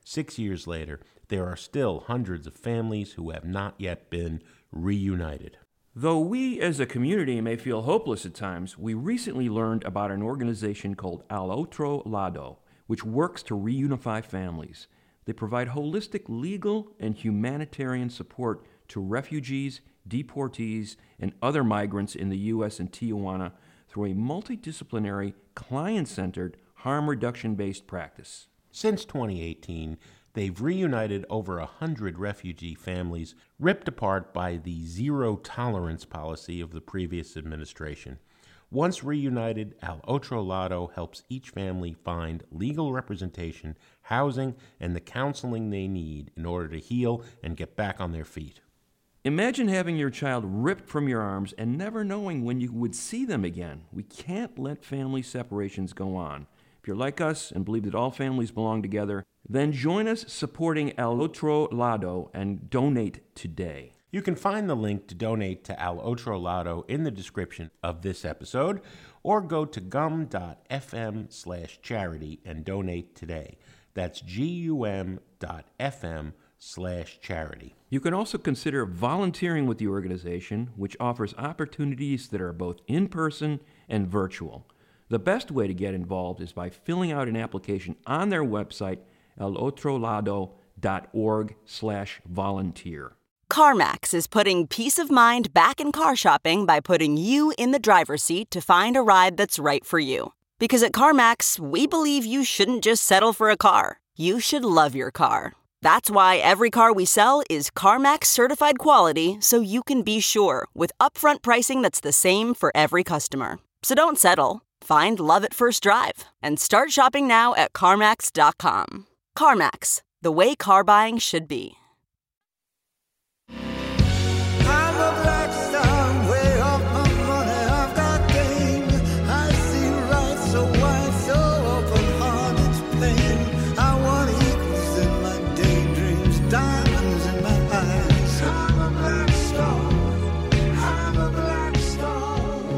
6 years later, there are still hundreds of families who have not yet been reunited. Though we as a community may feel hopeless at times, we recently learned about an organization called Al Otro Lado, which works to reunify families. They provide holistic legal and humanitarian support to refugees, deportees, and other migrants in the U.S. and Tijuana through a multidisciplinary, client-centered, harm reduction-based practice. Since 2018, they've reunited over 100 refugee families ripped apart by the zero-tolerance policy of the previous administration. Once reunited, Al Otro Lado helps each family find legal representation, housing, and the counseling they need in order to heal and get back on their feet. Imagine having your child ripped from your arms and never knowing when you would see them again. We can't let family separations go on. If you're like us and believe that all families belong together, then join us supporting Al Otro Lado and donate today. You can find the link to donate to Al Otro Lado in the description of this episode, or go to gum.fm/charity and donate today. That's gum.fm/charity. You can also consider volunteering with the organization, which offers opportunities that are both in-person and virtual. The best way to get involved is by filling out an application on their website, alotrolado.org/volunteer. CarMax is putting peace of mind back in car shopping by putting you in the driver's seat to find a ride that's right for you. Because at CarMax, we believe you shouldn't just settle for a car. You should love your car. That's why every car we sell is CarMax certified quality, so you can be sure with upfront pricing that's the same for every customer. So don't settle. Find love at first drive and start shopping now at CarMax.com. CarMax, the way car buying should be. I'm a black star, way off my money, I've got game. I see right so wide, so open heart, it's pain. I want equals in my daydreams, diamonds in my eyes. I'm a black star, I'm a black star.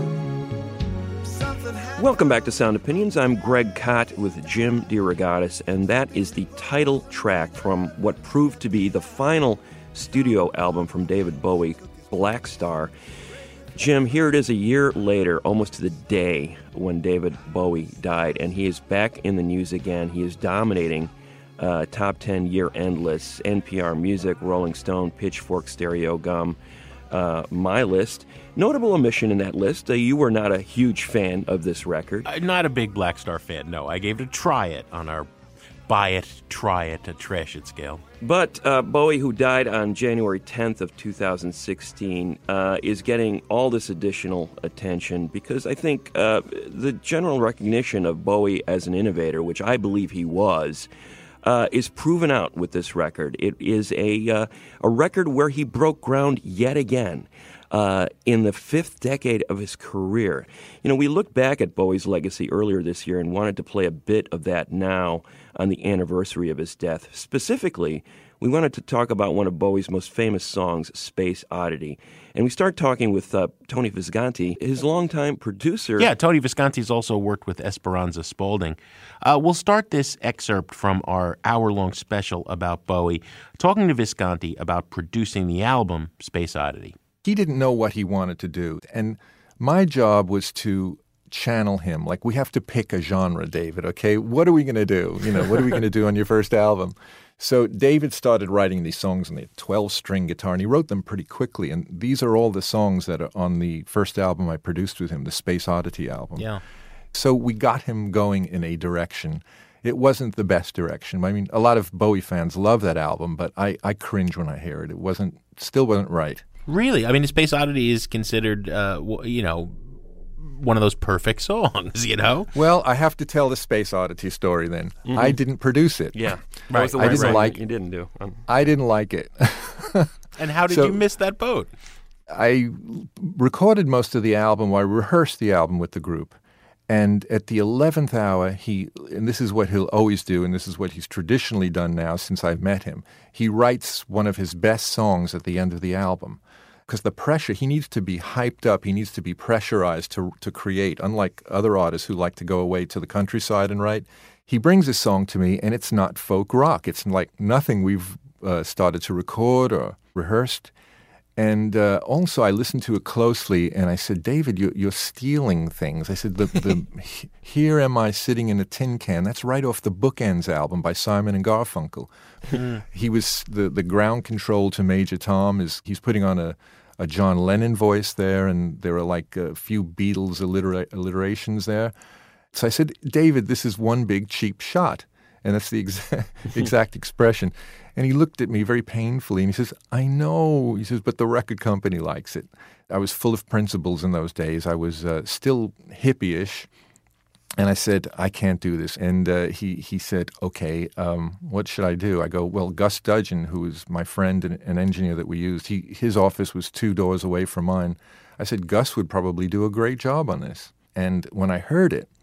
Something happened. Welcome back to Sound Opinions. I'm Greg Kot with Jim DeRogatis, and that is the title track from what proved to be the final studio album from David Bowie, Black Star. Jim, here it is a year later, almost to the day when David Bowie died, and he is back in the news again. He is dominating top 10 year-end lists, NPR Music, Rolling Stone, Pitchfork, Stereo, Gum, my list. Notable omission in that list, you were not a huge fan of this record. Not a big Black Star fan, no. I gave it a try it on our buy it, try it, trash it scale. But Bowie, who died on January 10th of 2016, is getting all this additional attention because I think the general recognition of Bowie as an innovator, which I believe he was, is proven out with this record. It is a record where he broke ground yet again. In the fifth decade of his career. You know, we looked back at Bowie's legacy earlier this year and wanted to play a bit of that now on the anniversary of his death. Specifically, we wanted to talk about one of Bowie's most famous songs, Space Oddity. And we start talking with Tony Visconti, his longtime producer. Yeah, Tony Visconti's also worked with Esperanza Spalding. We'll start this excerpt from our hour-long special about Bowie, talking to Visconti about producing the album, Space Oddity. He didn't know what he wanted to do. And my job was to channel him. Like, we have to pick a genre, David, okay? What are we going to do? You know, what are we going to do on your first album? So David started writing these songs on the 12-string guitar, and he wrote them pretty quickly. And these are all the songs that are on the first album I produced with him, the Space Oddity album. Yeah. So we got him going in a direction. It wasn't the best direction. I mean, a lot of Bowie fans love that album, but I cringe when I hear it. It still wasn't right. Really? I mean, Space Oddity is considered, one of those perfect songs, you know? Well, I have to tell the Space Oddity story then. Mm-hmm. I didn't produce it. Yeah. Right. I didn't like it. You didn't do. I didn't like it. And how did you miss that boat? I recorded most of the album. I rehearsed the album with the group. And at the 11th hour, and this is what he'll always do, and this is what he's traditionally done now since I've met him, he writes one of his best songs at the end of the album. Because the pressure, he needs to be hyped up, he needs to be pressurized to create. Unlike other artists who like to go away to the countryside and write, he brings a song to me, and it's not folk rock. It's like nothing we've started to record or rehearsed. And also, I listened to it closely, and I said, David, you're stealing things. I said, Here Am I Sitting in a Tin Can, that's right off the Bookends album by Simon and Garfunkel. He was the ground control to Major Tom. He's putting on a John Lennon voice there, and there are like a few Beatles alliterations there. So I said, David, this is one big cheap shot. And that's the exact expression. And he looked at me very painfully, and he says, I know. He says, but the record company likes it. I was full of principles in those days. I was still hippie-ish. And I said, I can't do this. And he said, okay, what should I do? I go, well, Gus Dudgeon, who was my friend and an engineer that we used, his office was 2 doors away from mine. I said, Gus would probably do a great job on this. And when I heard it,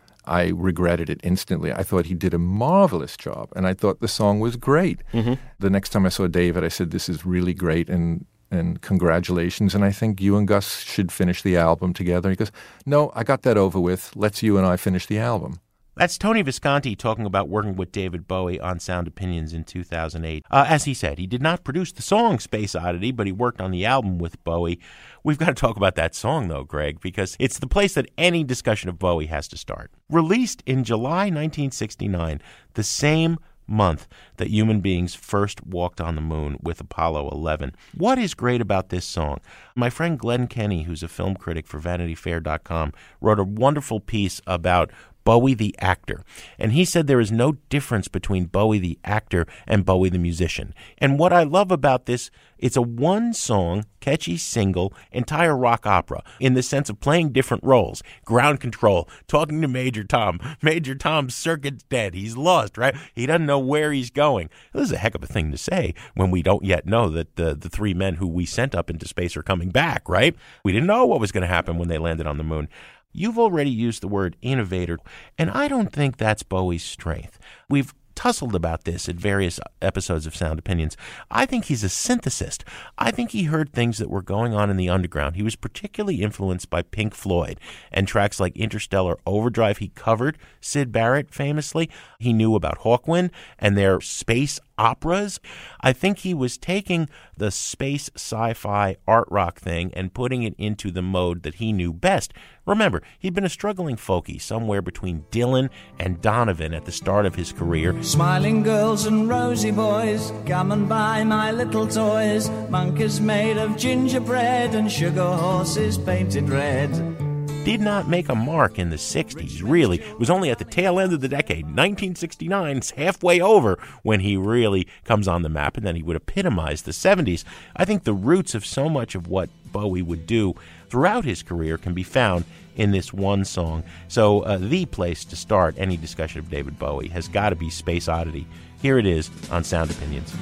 I regretted it instantly. I thought he did a marvelous job, and I thought the song was great. Mm-hmm. The next time I saw David, I said, this is really great, and congratulations, and I think you and Gus should finish the album together. He goes, no, I got that over with. Let's you and I finish the album. That's Tony Visconti talking about working with David Bowie on Sound Opinions in 2008. As he said, he did not produce the song Space Oddity, but he worked on the album with Bowie. We've got to talk about that song, though, Greg, because it's the place that any discussion of Bowie has to start. Released in July 1969, the same month that human beings first walked on the moon with Apollo 11. What is great about this song? My friend Glenn Kenny, who's a film critic for VanityFair.com, wrote a wonderful piece about Bowie the actor. And he said there is no difference between Bowie the actor and Bowie the musician. And what I love about this, it's a one-song, catchy single, entire rock opera in the sense of playing different roles. Ground control, talking to Major Tom. Major Tom's circuit's dead. He's lost, right? He doesn't know where he's going. This is a heck of a thing to say when we don't yet know that the 3 men who we sent up into space are coming back, right? We didn't know what was going to happen when they landed on the moon. You've already used the word innovator, and I don't think that's Bowie's strength. We've tussled about this at various episodes of Sound Opinions. I think he's a synthesist. I think he heard things that were going on in the underground. He was particularly influenced by Pink Floyd and tracks like Interstellar Overdrive. He covered Syd Barrett famously. He knew about Hawkwind and their space operas. I think he was taking the space sci-fi art rock thing and putting it into the mode that he knew best. Remember, he'd been a struggling folkie somewhere between Dylan and Donovan at the start of his career. Smiling girls and rosy boys, come and buy my little toys. Monkeys made of gingerbread and sugar horses painted red. Did not make a mark in the 60s, really. It was only at the tail end of the decade, 1969, it's halfway over, when he really comes on the map, and then he would epitomize the 70s. I think the roots of so much of what Bowie would do throughout his career can be found in this one song. So the place to start any discussion of David Bowie has got to be Space Oddity. Here it is on Sound Opinions.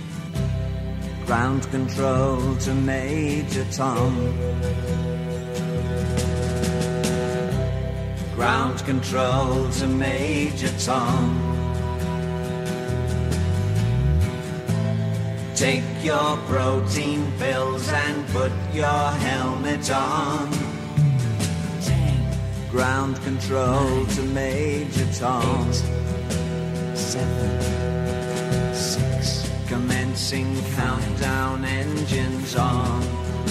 Ground control to Major Tom. Ground control to Major Tom. Take your protein pills and put your helmet on. 10. Ground control 9, to Major Tom. 8, 7, 6. Commencing 5, countdown, engines on.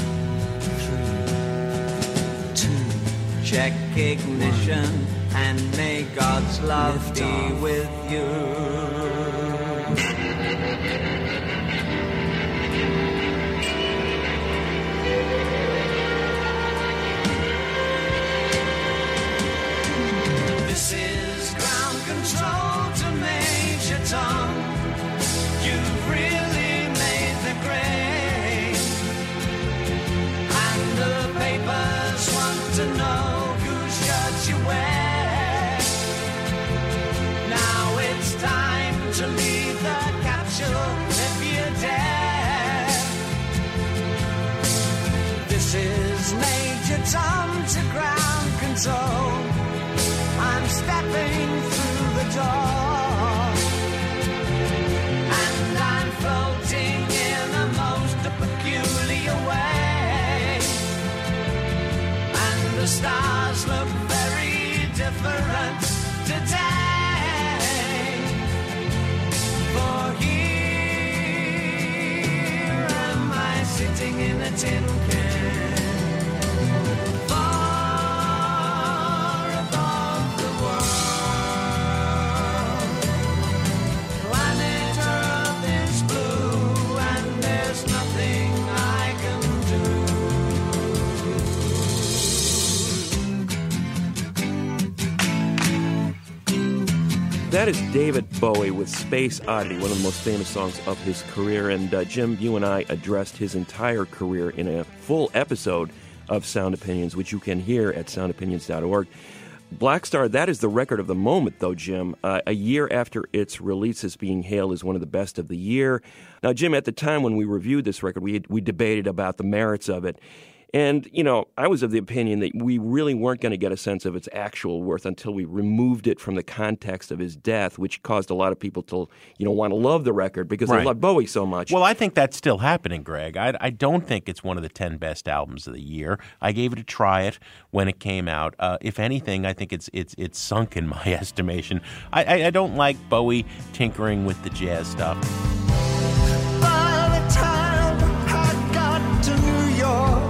3, 2. Check ignition and may God's love be with you. This is ground control to Major Tom. You've really made the grade, and the papers want to know whose shirt you wear. Now it's time to leave the capsule if you dare. This is Major Tom to ground control. I'm stepping through the door, and I'm a tin can. Far above the world, planet Earth is blue, and there's nothing I can That is David Bowie with Space Oddity, one of the most famous songs of his career. And Jim, you and I addressed his entire career in a full episode of Sound Opinions, which you can hear at soundopinions.org. Black Star, that is the record of the moment, though, Jim. A year after its release is being hailed as one of the best of the year. Now, Jim, at the time when we reviewed this record, we debated about the merits of it. And, you know, I was of the opinion that we really weren't going to get a sense of its actual worth until we removed it from the context of his death, which caused a lot of people to, want to love the record because they love Bowie so much. Well, I think that's still happening, Greg. I don't think it's one of the 10 best albums of the year. I gave it a try it when it came out. If anything, I think it's sunk in my estimation. I don't like Bowie tinkering with the jazz stuff. By the time I got to New York,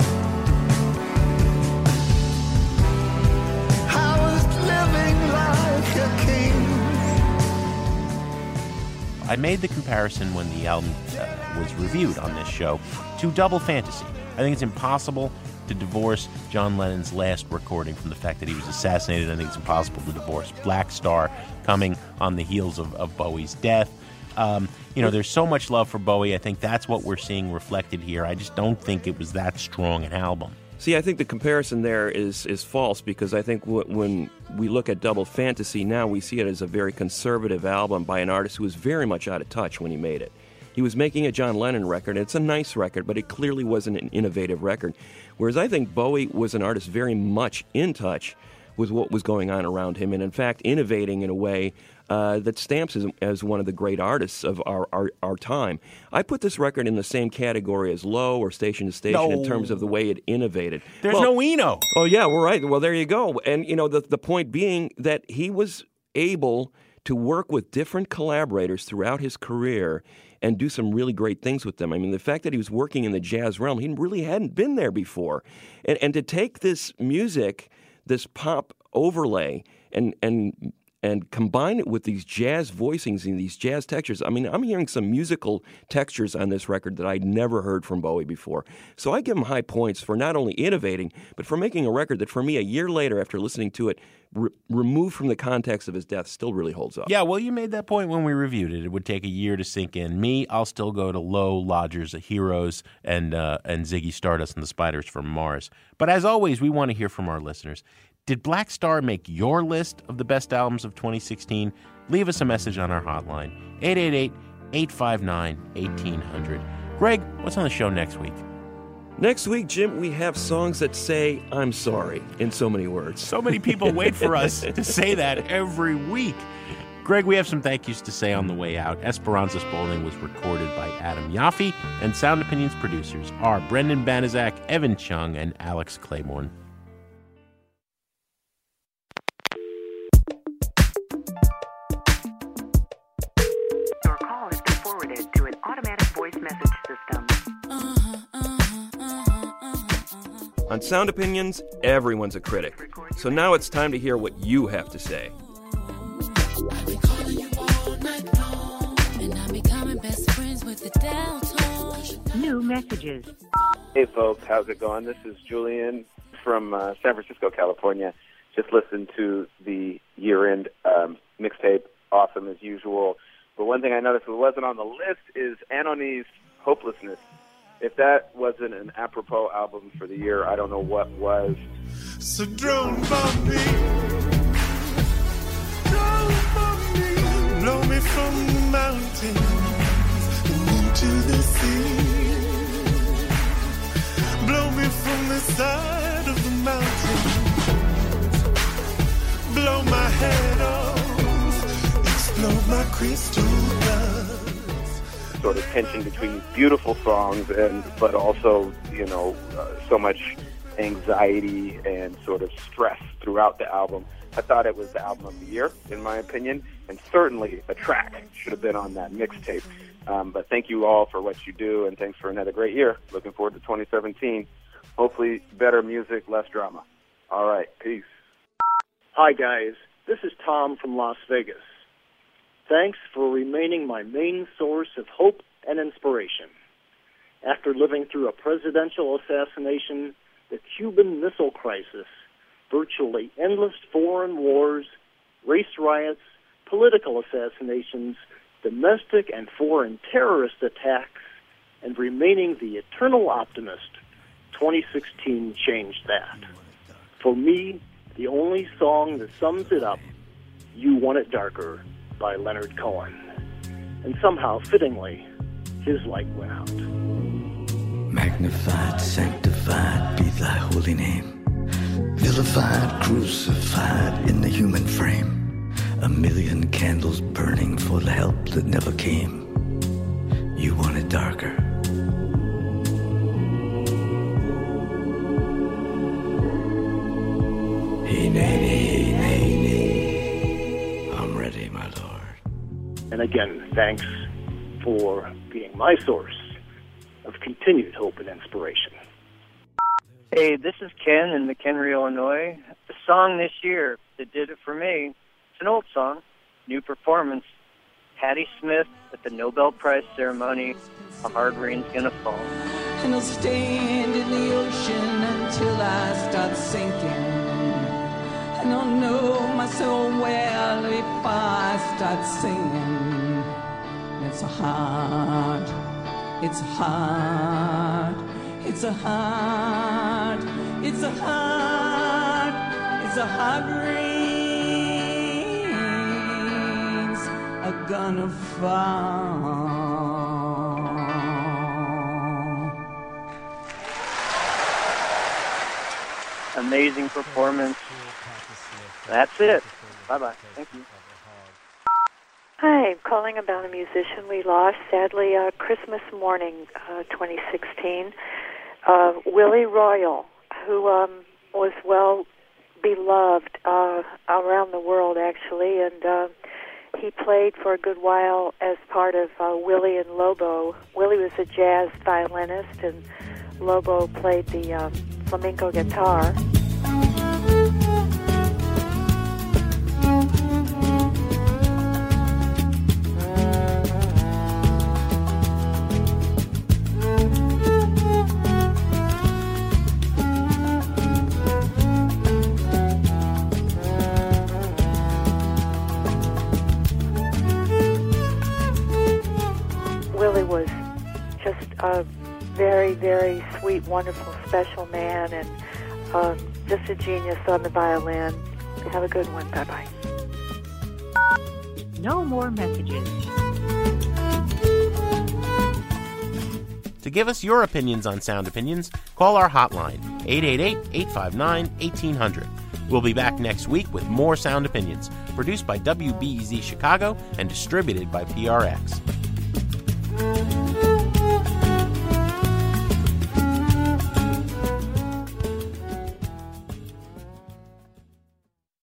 I made the comparison when the album was reviewed on this show to Double Fantasy. I think it's impossible to divorce John Lennon's last recording from the fact that he was assassinated. I think it's impossible to divorce Black Star coming on the heels of Bowie's death. There's so much love for Bowie. I think that's what we're seeing reflected here. I just don't think it was that strong an album. See, I think the comparison there is false because I think when we look at Double Fantasy now, we see it as a very conservative album by an artist who was very much out of touch when he made it. He was making a John Lennon record. It's a nice record, but it clearly wasn't an innovative record. Whereas I think Bowie was an artist very much in touch with what was going on around him and, in fact, innovating in a way that stamps him as one of the great artists of our time. I put this record in the same category as Low or Station to Station in terms of the way it innovated. There's no Eno. Oh, yeah, well, right. Well, there you go. And, the point being that he was able to work with different collaborators throughout his career and do some really great things with them. I mean, the fact that he was working in the jazz realm, he really hadn't been there before. And to take this music, this pop overlay, and combine it with these jazz voicings and these jazz textures. I mean, I'm hearing some musical textures on this record that I'd never heard from Bowie before. So I give him high points for not only innovating, but for making a record that for me, a year later after listening to it, removed from the context of his death, still really holds up. Yeah, well, you made that point when we reviewed it. It would take a year to sink in. Me, I'll still go to Low, Lodgers, Heroes, and Ziggy Stardust and the Spiders from Mars. But as always, we want to hear from our listeners. Did Black Star make your list of the best albums of 2016? Leave us a message on our hotline, 888-859-1800. Greg, what's on the show next week? Next week, Jim, we have songs that say, I'm sorry, in so many words. So many people wait for us to say that every week. Greg, we have some thank yous to say on the way out. Esperanza Spalding was recorded by Adam Yaffe, and Sound Opinions producers are Brendan Banaszak, Evan Chung, and Alex Claiborne. To an automatic voice message system. On Sound Opinions, everyone's a critic. So now it's time to hear what you have to say. New messages. Hey folks, how's it going? This is Julian from San Francisco, California. Just listened to the year-end mixtape. Awesome as usual. But one thing I noticed that wasn't on the list is Anohni's Hopelessness. If that wasn't an apropos album for the year, I don't know what was. So drone bomb me, blow me from the mountains and into the sea. Blow me from the side of the mountain, blow my head off, explode my crystal guns. Sort of tension between these beautiful songs, but also, so much anxiety and sort of stress throughout the album. I thought it was the album of the year, in my opinion, and certainly a track should have been on that mixtape. But thank you all for what you do, and thanks for another great year. Looking forward to 2017. Hopefully better music, less drama. All right, peace. Hi, guys. This is Tom from Las Vegas. Thanks for remaining my main source of hope and inspiration. After living through a presidential assassination, the Cuban Missile Crisis, virtually endless foreign wars, race riots, political assassinations, domestic and foreign terrorist attacks, and remaining the eternal optimist, 2016 changed that. For me, the only song that sums it up, You Want It Darker, by Leonard Cohen. And somehow, fittingly, his light went out. Magnified, sanctified be thy holy name. Vilified, crucified in the human frame. A million candles burning for the help that never came. You want it darker. Hey, nay, nay, nay. I'm ready, my lord. And again, thanks for being my source of continued hope and inspiration. Hey, this is Ken in McHenry, Illinois. The song this year that did it for me, it's an old song, new performance. Patti Smith at the Nobel Prize ceremony, A Hard Rain's Gonna Fall. And I'll stand in the ocean until I start sinking. And I'll know my soul well if I start singing. It's hard, it's hard, it's a hard, it's a hard, it's a hard rain's a gonna fall. Amazing performance. That's it. Bye-bye. Thank you. Hi, I'm calling about a musician we lost, sadly, Christmas morning, 2016. Willie Royal, who was well beloved around the world, actually, and he played for a good while as part of Willie and Lobo. Willie was a jazz violinist, and Lobo played the flamenco guitar. Willie was just a very, very sweet, wonderful, special man, and just a genius on the violin. Have a good one. Bye-bye. No more messages. To give us your opinions on Sound Opinions, call our hotline, 888-859-1800. We'll be back next week with more Sound Opinions, produced by WBEZ Chicago and distributed by PRX.